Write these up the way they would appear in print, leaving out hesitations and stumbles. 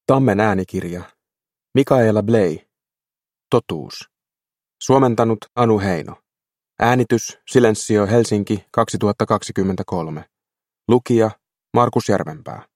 Tammen äänikirja. Mikaela Bley. Totuus. Suomentanut Anu Heino. Äänitys Silensio Helsinki 2023. Lukija Markus Järvenpää.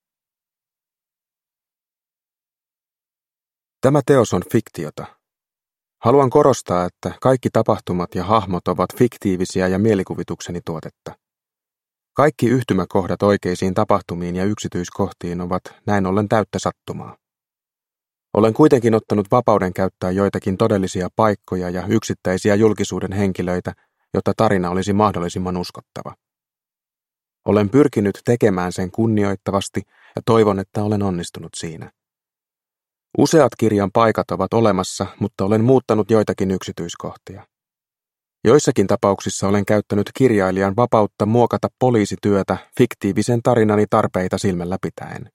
Tämä teos on fiktiota. Haluan korostaa, että kaikki tapahtumat ja hahmot ovat fiktiivisiä ja mielikuvitukseni tuotetta. Kaikki yhtymäkohdat oikeisiin tapahtumiin ja yksityiskohtiin ovat näin ollen täyttä sattumaa. Olen kuitenkin ottanut vapauden käyttää joitakin todellisia paikkoja ja yksittäisiä julkisuuden henkilöitä, jotta tarina olisi mahdollisimman uskottava. Olen pyrkinyt tekemään sen kunnioittavasti ja toivon, että olen onnistunut siinä. Useat kirjan paikat ovat olemassa, mutta olen muuttanut joitakin yksityiskohtia. Joissakin tapauksissa olen käyttänyt kirjailijan vapautta muokata poliisityötä fiktiivisen tarinani tarpeita silmällä pitäen.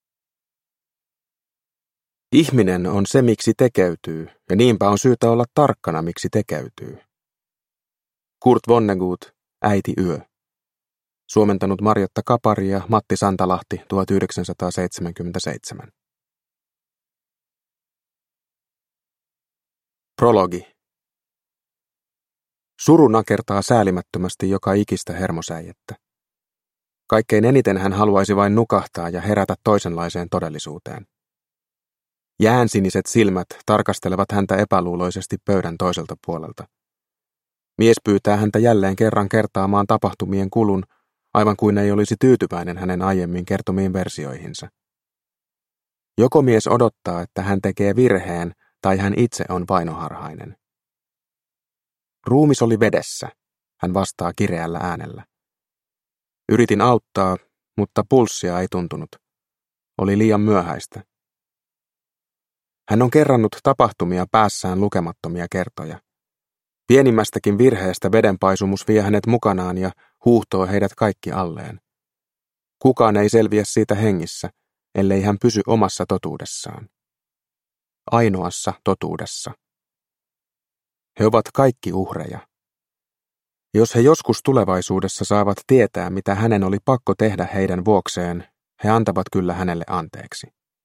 Ihminen on se, miksi tekeytyy, ja niinpä on syytä olla tarkkana, miksi tekeytyy. Kurt Vonnegut, Äiti yö. Suomentanut Marjatta Kapari ja Matti Santalahti 1977. Prologi. Suru nakertaa säälimättömästi joka ikistä hermosäijettä. Kaikkein eniten hän haluaisi vain nukahtaa ja herätä toisenlaiseen todellisuuteen. Jäänsiniset silmät tarkastelevat häntä epäluuloisesti pöydän toiselta puolelta. Mies pyytää häntä jälleen kerran kertaamaan tapahtumien kulun, aivan kuin ei olisi tyytyväinen hänen aiemmin kertomiin versioihinsa. Joko mies odottaa, että hän tekee virheen, tai hän itse on vainoharhainen. Ruumis oli vedessä, hän vastaa kireällä äänellä. Yritin auttaa, mutta pulssia ei tuntunut. Oli liian myöhäistä. Hän on kerrannut tapahtumia päässään lukemattomia kertoja. Pienimmästäkin virheestä vedenpaisumus vie hänet mukanaan ja huuhtoo heidät kaikki alleen. Kukaan ei selviä siitä hengissä, ellei hän pysy omassa totuudessaan. Ainoassa totuudessa. He ovat kaikki uhreja. Jos he joskus tulevaisuudessa saavat tietää, mitä hänen oli pakko tehdä heidän vuokseen, he antavat kyllä hänelle anteeksi.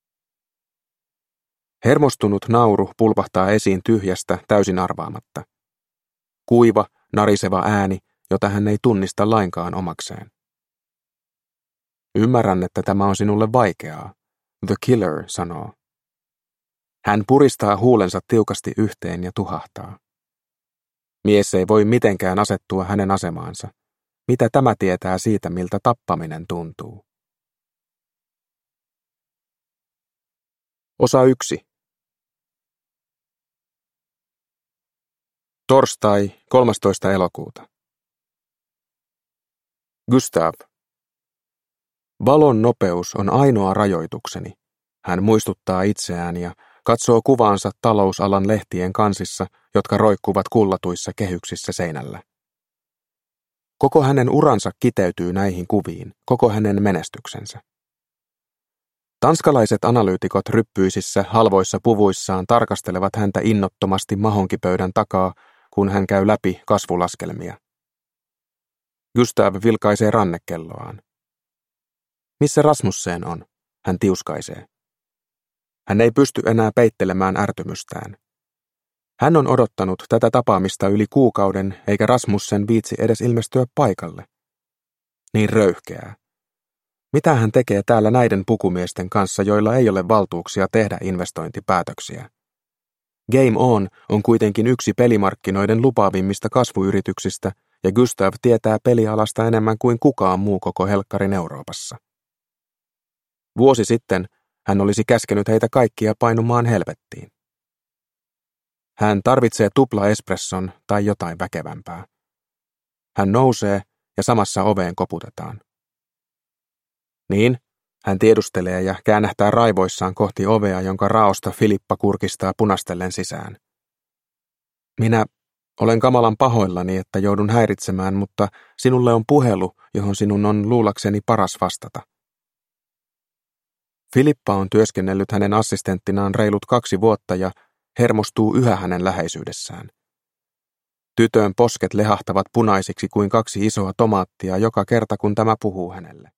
Hermostunut nauru pulpahtaa esiin tyhjästä täysin arvaamatta. Kuiva, nariseva ääni, jota hän ei tunnista lainkaan omakseen. Ymmärrän, että tämä on sinulle vaikeaa, The Killer sanoo. Hän puristaa huulensa tiukasti yhteen ja tuhahtaa. Mies ei voi mitenkään asettua hänen asemaansa. Mitä tämä tietää siitä, miltä tappaminen tuntuu? Osa 1. Torstai, 13. elokuuta. Gustav. Valon nopeus on ainoa rajoitukseni. Hän muistuttaa itseään ja katsoo kuvaansa talousalan lehtien kansissa, jotka roikkuvat kullatuissa kehyksissä seinällä. Koko hänen uransa kiteytyy näihin kuviin, koko hänen menestyksensä. Tanskalaiset analyytikot ryppyisissä halvoissa puvuissaan tarkastelevat häntä innottomasti mahonkipöydän takaa, kun hän käy läpi kasvulaskelmia. Gustav vilkaisee rannekelloaan. Missä Rasmussen on? Hän tiuskaisee. Hän ei pysty enää peittelemään ärtymystään. Hän on odottanut tätä tapaamista yli kuukauden, eikä Rasmussen viitsi edes ilmestyä paikalle. Niin röyhkeää. Mitä hän tekee täällä näiden pukumiesten kanssa, joilla ei ole valtuuksia tehdä investointipäätöksiä? Game On kuitenkin yksi pelimarkkinoiden lupaavimmista kasvuyrityksistä, ja Gustav tietää pelialasta enemmän kuin kukaan muu koko helkkarin Euroopassa. Vuosi sitten hän olisi käskenyt heitä kaikkia painumaan helvettiin. Hän tarvitsee tupla espresson tai jotain väkevämpää. Hän nousee ja samassa oveen koputetaan. Niin, hän tiedustelee ja käännähtää raivoissaan kohti ovea, jonka raosta Filippa kurkistaa punastellen sisään. Minä olen kamalan pahoillani, että joudun häiritsemään, mutta sinulle on puhelu, johon sinun on luulakseni paras vastata. Filippa on työskennellyt hänen assistenttinaan reilut 2 vuotta ja hermostuu yhä hänen läheisyydessään. Tytön posket lehahtavat punaisiksi kuin 2 isoa tomaattia joka kerta, kun tämä puhuu hänelle.